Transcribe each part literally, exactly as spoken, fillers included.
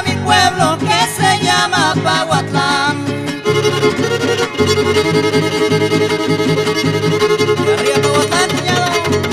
mi pueblo que se llama Pahuatlán. De arriba Pahuatlán, cuñado.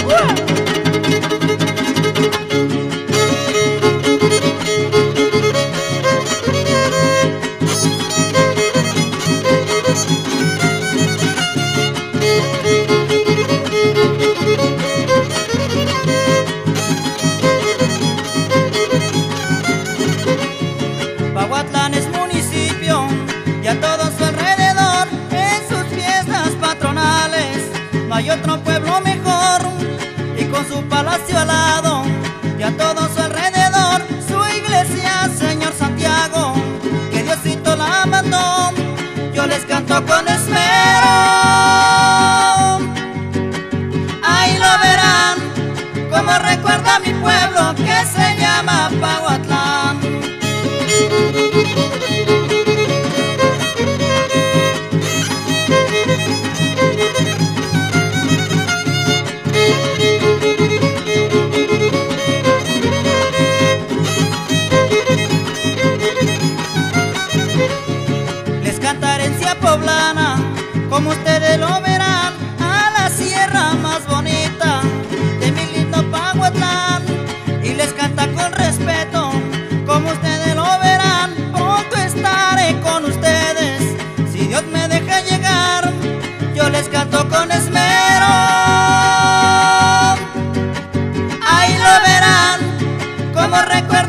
Pahuatlán es municipio y a todo su alrededor, en sus fiestas patronales no hay otro pueblo mejor, y con su palacio al lado y a todo su alrededor, su iglesia, Señor Santiago, que Diosito la mandó. Yo les canto con esmero, ahí lo verán, como recuerda mi pueblo que se llama Pahuatlán. Les cantaré en Cia Poblana, como ustedes lo verán, a la sierra más bonita de mi lindo Pahuatlán. Y les canta con respeto, como ustedes lo verán, pronto estaré con ustedes, si Dios me deja llegar. Yo les canto con esmero, ahí lo verán, como recuerdo